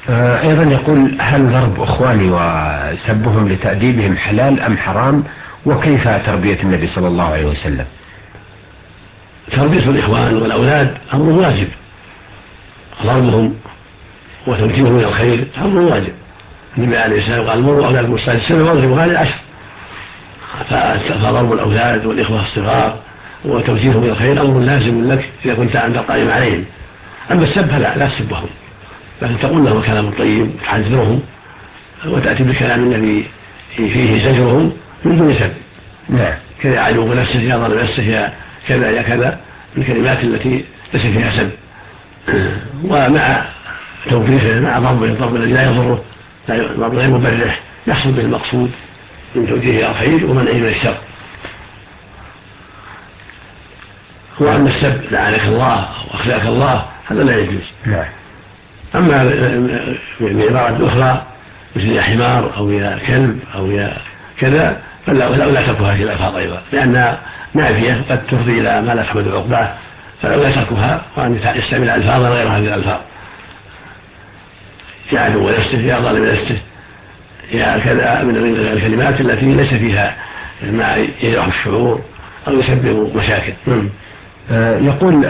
أيضا يقول: هل ضرب أخواني وسبهم لتأديبهم حلال أم حرام؟ وكيف تربية النبي صلى الله عليه وسلم؟ تربية الإخوان والأولاد أمر واجب، ضربهم وتوجيههم إلى الخير أمر واجب. النبي عليه السلام قال: مروا أولادكم بالصلاة 7 واضربوا هذه 10. فضرب الأولاد والإخوة الصغار وتوجيههم إلى الخير أمر لازم لك إذا كنت أنت قائم عليهم. أما السب فلا، لا تسبهم، لكن تقول لهم الكلام الطيب وتحذرهم وتأتي بالكلام الذي فيه زجرهم من دون سب. نعم. كذا عدو نفسه، يا ضرب نفسه، يا كذا يا كذا، من الكلمات التي ليس فيها سب، ومع توجيهه، مع ضرب الذي لا يضره، ضرب غير مبرح يحصل به المقصود من توجيهه الخير ومنعه من الشر. وأما السب لعنك الله أو أخزاك الله هذا لا يجوز. أما بعبارة أخرى مثل يا حمار أو يا كلب أو يا كذا فلا تركها هذه الألفاظ أيضا، لأنها نافية قد تفضي إلى ما لا تحمد عقباه، فلا تركها وأن يستعمل ألفاظا غير هذه الألفاظ، يا عدو نفسه، يا ظالم نفسه، يا كذا، من الكلمات التي ليس فيها ما يجرح الشعور أو يسبب مشاكل. يقول: